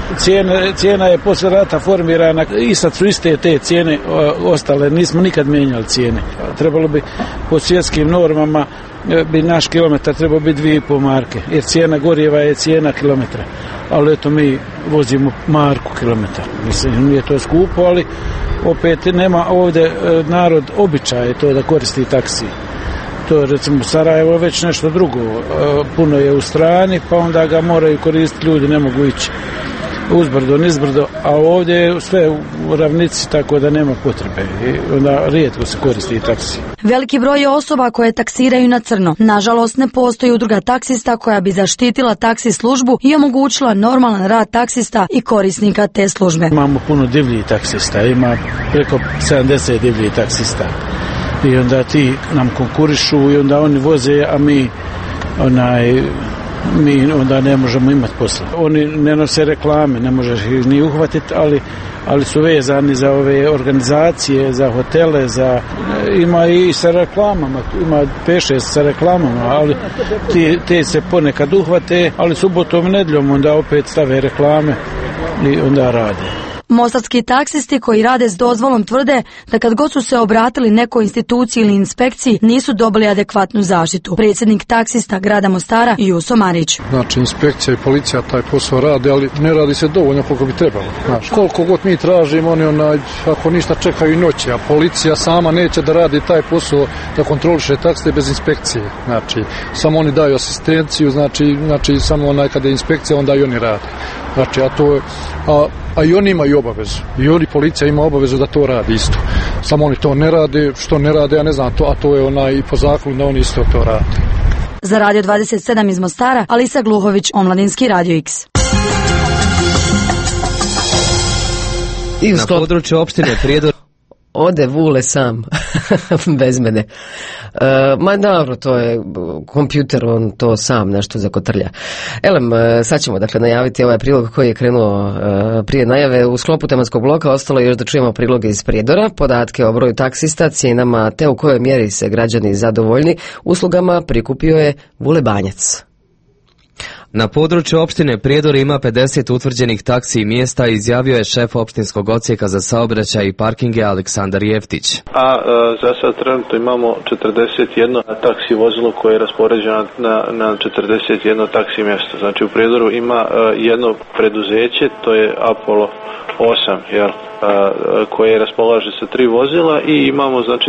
Cijena je posle rata formirana i sad su iste te cijene ostale, nismo nikad mijenjali cijene. Trebalo bi po svjetskim normama bi naš kilometar trebao biti 2,5 marke, jer cijena goriva je cijena kilometra. Ali eto mi vozimo marku kilometar. Mislim, nije to skupo, ali opet nema ovdje narod običaje to da koristi taksi. To je recimo Sarajevo već nešto drugo. Puno je u strani, pa onda ga moraju koristiti ljudi, ne mogu ići uzbrdo, nizbrdo, a ovdje je sve u ravnici, tako da nema potrebe i onda rijetko se koristi taksi. Veliki broj je osoba koje taksiraju na crno. Nažalost, ne postoji udruga taksista koja bi zaštitila taksi službu i omogućila normalan rad taksista i korisnika te službe. Imamo puno divljih taksista, ima preko 70 divljih taksista i onda ti nam konkurišu i onda oni voze, a mi mi onda ne možemo imati posla. Oni ne nose reklame, ne možeš ih ni uhvatiti, ali su vezani za ove organizacije, za hotele, ima i sa reklamama, ima 5-6 sa reklamama, ali te se ponekad uhvate, ali subotom i nedjeljom onda opet stave reklame i onda rade. Mostarski taksisti koji rade s dozvolom tvrde da kad god su se obratili nekoj instituciji ili inspekciji nisu dobili adekvatnu zaštitu. Predsjednik taksista grada Mostara Juso Marić. Znači inspekcija i policija taj posao rade, ali ne radi se dovoljno koliko bi trebalo. Znači, koliko god mi tražimo, oni ako ništa čekaju i noći, a policija sama neće da radi taj posao da kontroliše taksiste bez inspekcije. Znači, samo oni daju asistenciju, znači samo kada je inspekcija, onda i oni rade. Znači, a i oni imaju obavezu. I oni, policija ima obavezu da to radi isto. Samo oni to ne rade, što ne rade, ja ne znam, a to je i po zakonu da oni isto to rade. Za Radio 27 iz Mostara, Alisa Gluhović, Omladinski Radio X. I na području opštine Prijedor ode Vule sam, bez mene. Ma dobro, to je kompjuter, on to sam nešto zakotrlja. Elem, sad ćemo dakle najaviti ovaj prilog koji je krenuo prije najave. U sklopu tematskog bloka ostalo je još da čujemo priloge iz Prijedora, podatke o broju taksista, cijenama te u kojoj mjeri se građani zadovoljni uslugama prikupio je Vule Banjac. Na području opštine Prijedor ima 50 utvrđenih taksi i mjesta, izjavio je šef opštinskog odsjeka za saobraćaj i parkinge Aleksandar Jeftić. Za sad trenutno imamo 41 taksi vozilo koje je raspoređeno na 41 taksi mjesto. Znači u Prijedoru ima jedno preduzeće, to je Apollo 8, koje raspolaže sa 3 vozila i imamo znači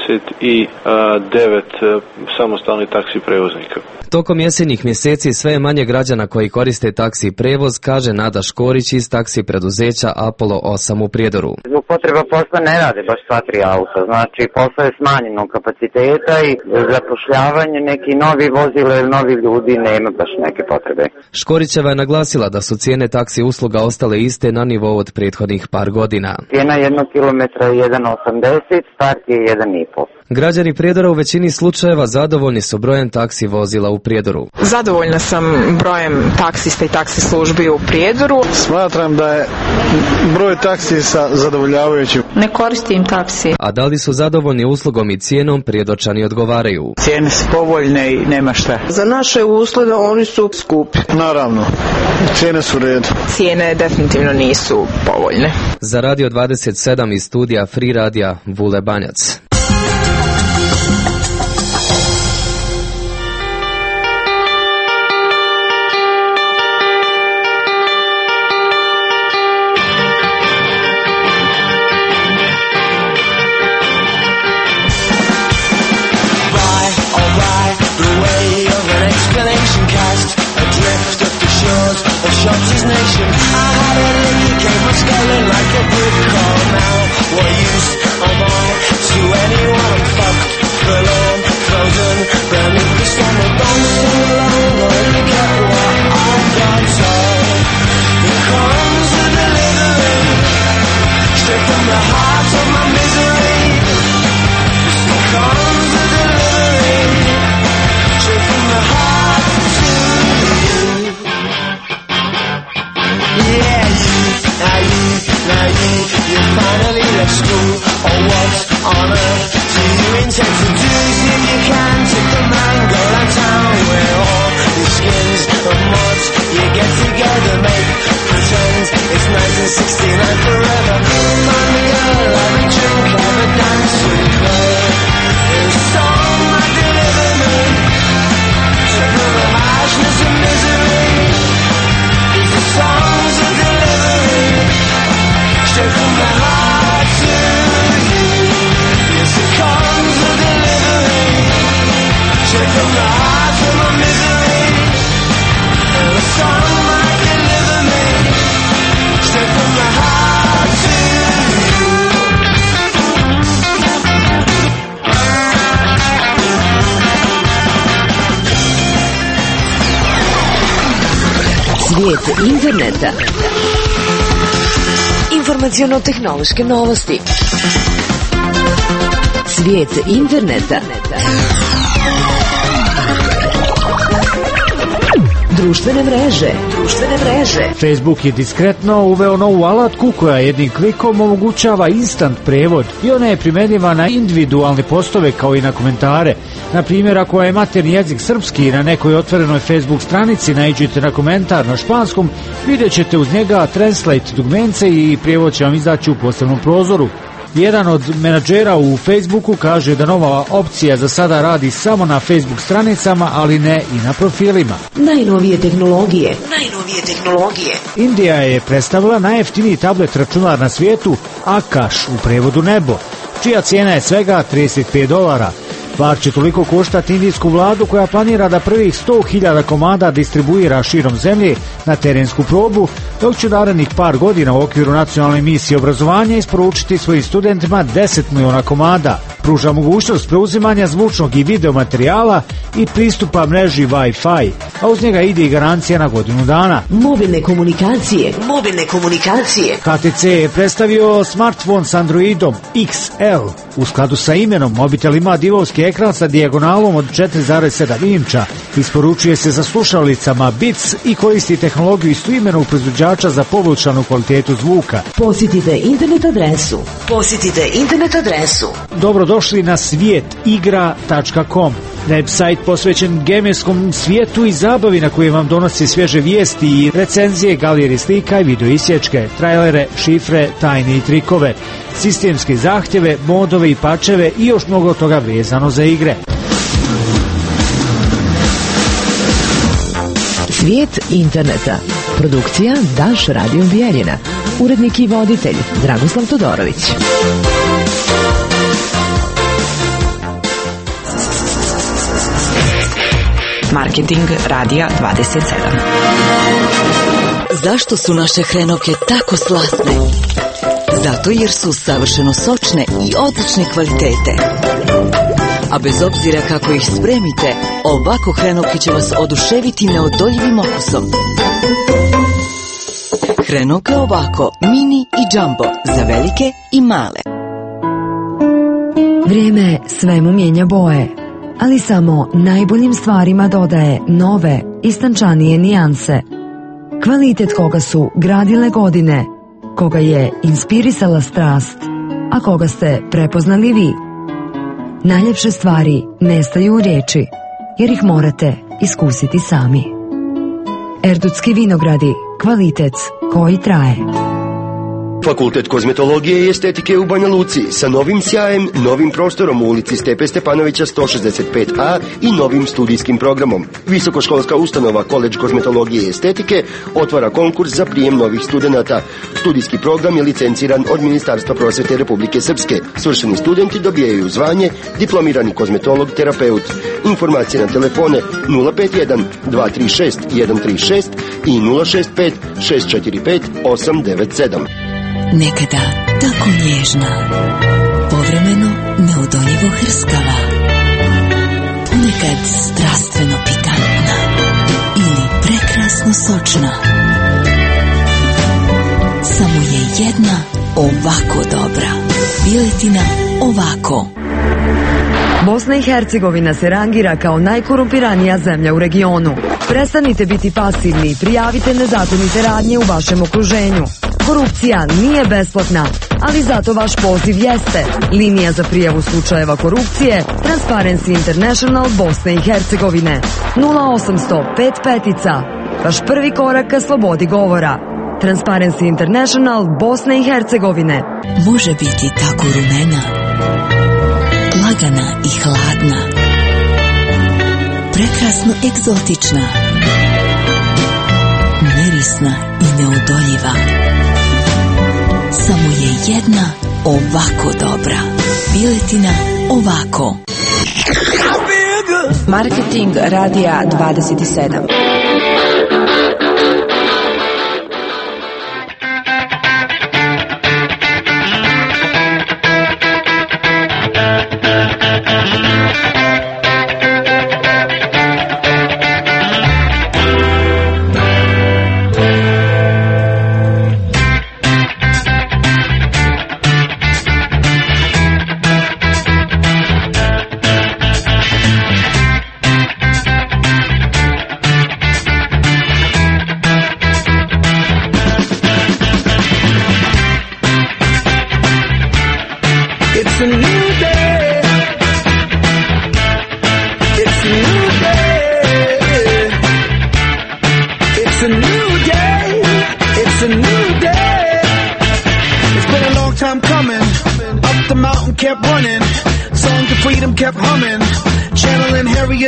39 samostalnih taksi prevoznika. Tokom jesenjih mjeseci sve je manje građana koji koriste taksi prevoz, kaže Nada Škorić iz taksi preduzeća Apollo 8 u Prijedoru. Zbog potreba posla ne rade baš sva 3 auta, znači posla je smanjenog kapaciteta i zapošljavanje neki novi vozila ili novi ljudi nema baš neke potrebe. Škorićeva je naglasila da su cijene taksi usluga ostale iste na nivou od prethodnih par godina. Cijena 1 kilometra je 1,80, start je 1,5. Građani Prijedora u većini slučajeva zadovoljni su brojem taksi vozila u Prijedoru. Zadovoljna sam brojem taksista i taksi službi u Prijedoru. Smatram da je broj taksista zadovoljavajući. Ne koristim taksi. A da li su zadovoljni uslugom i cijenom, Prijedorčani odgovaraju. Cijene su povoljne i nema šta. Za naše usluge oni su skupi. Naravno, cijene su u redu. Cijene definitivno nisu povoljne. Za Radio 27 iz studija Free Radija Vule Banjac. His nation. I had a lick, came my sculling like a brick call. Now, what use am I to anyone? I'm fucked, forlorn, frozen, beneath the storm. But don't stay alone, or you get what I've got. So, here comes the delivery, straight from the heart of my misery. Here comes the delivery, straight from the heart to you. You finally left school. Or what on earth do you intend to do? If you can, take the man, go downtown. Wear all your skins and mods. You get together, make pretend it's 1969 forever. Find a girl, have a drink, have a dance with her. There's a song might deliver me from the harshness and misery. These are songs of delivery, straight from the heart to you. Yes, it comes with delivery, straight from the heart to my misery. And the song might deliver me, straight from the heart to you. Svijet interneta. Informaciono-tehnološke novosti. Svijet interneta. Društvene mreže. Facebook je diskretno uveo novu alatku koja jednim klikom omogućava instant prevod i ona je primjenjiva na individualne postove kao i na komentare. Na primjer, ako je materni jezik srpski i na nekoj otvorenoj Facebook stranici naiđete na komentar na španskom, vidjet ćete uz njega translate dugmence i prijevod će vam izaći u posebnom prozoru. Jedan od menadžera u Facebooku kaže da nova opcija za sada radi samo na Facebook stranicama, ali ne i na profilima. Najnovije tehnologije. Indija je predstavila najjeftiniji tablet računar na svijetu, Akash, u prevodu nebo, čija cijena je svega $35. Tvar će toliko koštati indijsku vladu koja planira da prvih 100.000 komada distribuira širom zemlje na terensku probu, dok će narednih par godina u okviru nacionalne misije obrazovanja isporučiti svojim studentima 10 miliona komada. Pruža mogućnost preuzimanja zvučnog i video materijala i pristupa mreži Wi-Fi, a uz njega ide i garancija na godinu dana. Mobilne komunikacije. HTC je predstavio smartphone s Androidom XL. U skladu sa imenom, mobitel ima divovski ekran sa dijagonalom od 4,7 inča. Isporučuje se za slušalicama Beats i koristi tehnologiju istoimenog proizvođača za poboljšanu kvalitetu zvuka. Posjetite internet adresu. Dobrodošli na svjetigra.com. Website posvećen gamerskom svijetu i zabavi na koje vam donosi svježe vijesti i recenzije, galerije slika i video isječke, trailere, šifre, tajne i trikove, sistemske zahtjeve, modove i pačeve i još mnogo toga vezano za igre. Svijet interneta. Produkcija Daš Radio Bijeljina. Urednik i voditelj Dragoslav Todorović. Marketing Radija 27. Zašto su naše hrenovke tako slatne? Zato jer su savršeno sočne i odlične kvalitete. A bez obzira kako ih spremite, ovako hrenovke će vas oduševiti neodoljivim okusom. Hrenovke ovako, mini i jumbo, za velike i male. Vrijeme svemu mijenja boje, ali samo najboljim stvarima dodaje nove, istančanije nijanse. Kvalitet koga su gradile godine, koga je inspirisala strast, a koga ste prepoznali vi. Najljepše stvari nestaju u riječi, jer ih morate iskusiti sami. Erdutski vinogradi, kvalitet koji traje. Fakultet kozmetologije i estetike u Banja Luci sa novim sjajem, novim prostorom u ulici Stepe Stepanovića 165A i novim studijskim programom. Visokoškolska ustanova Koledž kozmetologije i estetike otvara konkurs za prijem novih studenata. Studijski program je licenciran od Ministarstva prosvete Republike Srpske. Svršeni studenti dobijaju zvanje diplomirani kozmetolog-terapeut. Informacije na telefone 051 236 136 i 065 645 897. Nekada tako nježna, povremeno neodoljivo hrskava, ponekad strastveno pikantna ili prekrasno sočna. Samo je jedna ovako dobra. Piletina ovako. Bosna i Hercegovina se rangira kao najkorumpiranija zemlja u regionu. Prestanite biti pasivni i prijavite nezakonite radnje u vašem okruženju. Korupcija nije besplatna, ali zato vaš poziv jeste. Linija za prijavu slučajeva korupcije Transparency International Bosne i Hercegovine 0800 55. Vaš prvi korak ka slobodi govora. Transparency International Bosne i Hercegovine. Može biti tako rumena, lagana i hladna, prekrasno egzotična, mirisna i neodoljiva. Samo je jedna ovako dobra. Piletina ovako. Marketing Radija 27.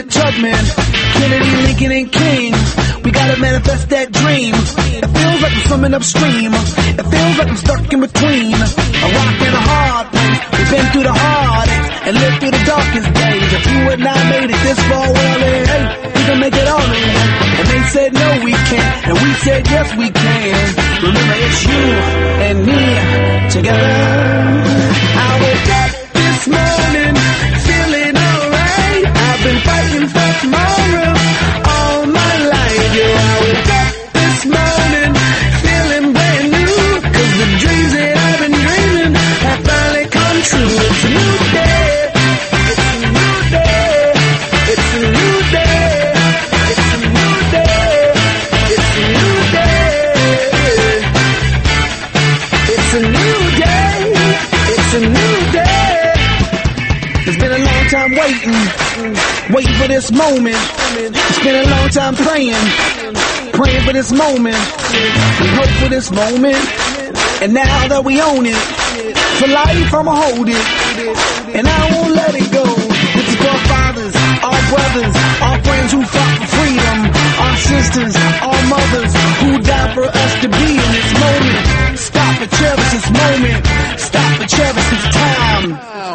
Harriet Tubman, Kennedy, Lincoln, and King. We gotta manifest that dream. It feels like I'm swimming upstream. It feels like I'm stuck in between a rock and a hard place. We've been through the heartache and lived through the darkest days. If you and I made it this far, well, then, hey, we can make it all in one. And they said no, we can't, and we said yes, we can. Remember, it's you and me together. I woke up this morning feeling alright. I've been fighting for tomorrow all my life. Yeah, I woke up this morning feeling brand new, 'cause the dreams that I've been dreaming have finally come true. It's a new day. It's a new day. It's a new day. It's a new day. It's a new day. It's a new day. It's a new day. It's been a long time waiting for this moment. It's been a long time praying for this moment. We hope for this moment, and now that we own it, for life I'ma hold it, and I won't let it go. It's our fathers, our brothers, our friends who fought for freedom, our sisters, our mothers who died for us to be in this moment. Stop and cherish this moment. Stop and cherish this time.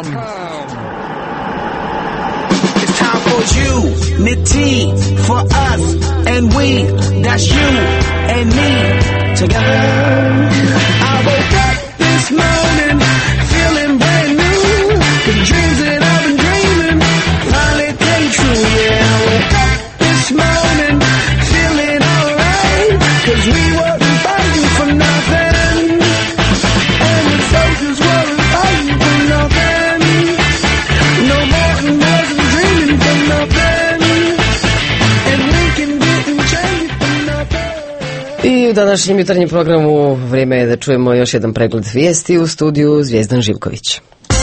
It's time for unity, for us and we. That's you and me together. I woke up this morning feeling brand new, 'cause the dreams that I've been dreaming finally came true. Yeah, I woke up this morning feeling alright, 'cause we weren't fighting for nothing, and the soldiers weren't fighting for nothing. No Martin wasn't dreaming for nothing, and Lincoln didn't change for nothing. I u današnjem jutarnjem programu vrijeme je da čujemo još jedan pregled vijesti. U studiju Zvijezdan Živković.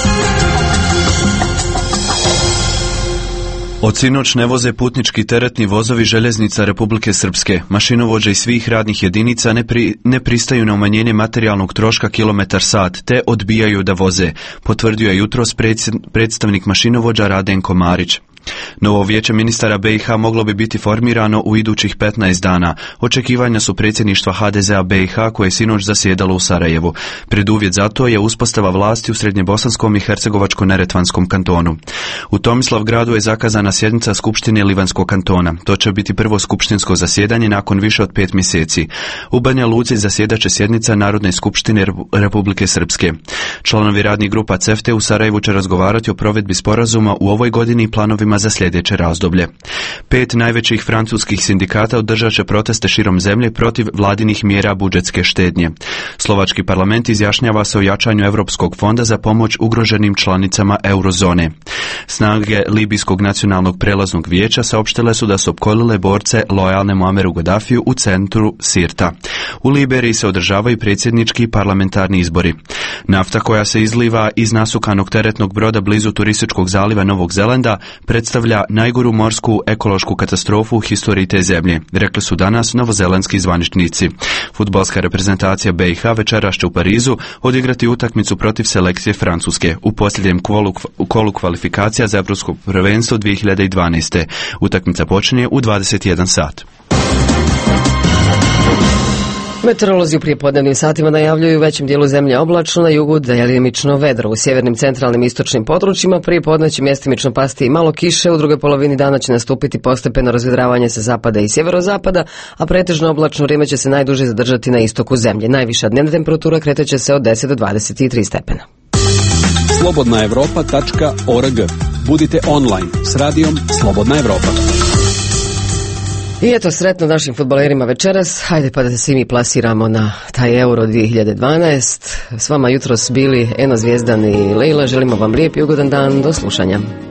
Od sinoć ne voze putnički teretni vozovi željeznica Republike Srpske. Mašinovođe iz svih radnih jedinica ne pristaju na umanjenje materijalnog troška kilometar sat, te odbijaju da voze, potvrdio je jutros predstavnik mašinovođa Radenko Marić. Novo vijeće ministara BiH moglo bi biti formirano u idućih 15 dana. Očekivanja su predsjedništva HDZ-a BiH koje je sinoć zasjedalo u Sarajevu. Preduvjet za to je uspostava vlasti u Srednjebosanskom i Hercegovačko-neretvanskom kantonu. U Tomislavgradu je zakazana sjednica Skupštine Livanskog kantona. To će biti prvo skupštinsko zasjedanje nakon više od 5 mjeseci. U Banja Luci zasjedaće sjednica Narodne skupštine Republike Srpske. Članovi radnih grupa CEFTE u Sarajevu će razgovarati o provedbi sporazuma u ovoj godini i planovima za sljedeće razdoblje. 5 najvećih francuskih sindikata održat će proteste širom zemlje protiv vladinih mjera budžetske štednje. Slovački parlament izjašnjava se o jačanju Europskog fonda za pomoć ugroženim članicama eurozone. Snage Libijskog nacionalnog prelaznog vijeća saopštile su da su opkolile borce lojalne Muammeru Gaddafiju u centru Sirta. U Liberiji se održavaju predsjednički i parlamentarni izbori. Nafta koja se izliva iz nasukanog teretnog broda blizu turističkog zaliva Novog Zelanda predstavlja najgoru morsku ekološku katastrofu u historiji te zemlje, rekli su danas novozelandski zvaničnici. Fudbalska reprezentacija BiH večeras će u Parizu odigrati utakmicu protiv selekcije Francuske u posljednjem kolu kvalifikacija za Europsko prvenstvo 2012. Utakmica počinje u 21 sat. Meteorolozi u prijepodnevnim satima najavljuju u većem dijelu zemlje oblačno, na jugu delimično vedro. U sjevernim, centralnim i istočnim područjima prijepodne će mjestimično pasti i malo kiše, u drugoj polovini dana će nastupiti postepeno razvedravanje sa zapada i sjeverozapada, a pretežno oblačno vrijeme će se najduže zadržati na istoku zemlje. Najviša dnevna temperatura kretat će se od 10 do 23 stepena. slobodnaevropa.org. Budite online s radijom Slobodna Evropa. I eto, sretno našim fudbalerima večeras. Hajde pa da se svi mi plasiramo na taj Euro 2012. S vama jutros bili Eno, Zvijezdan i Lejla. Želimo vam lijep i ugodan dan. Do slušanja.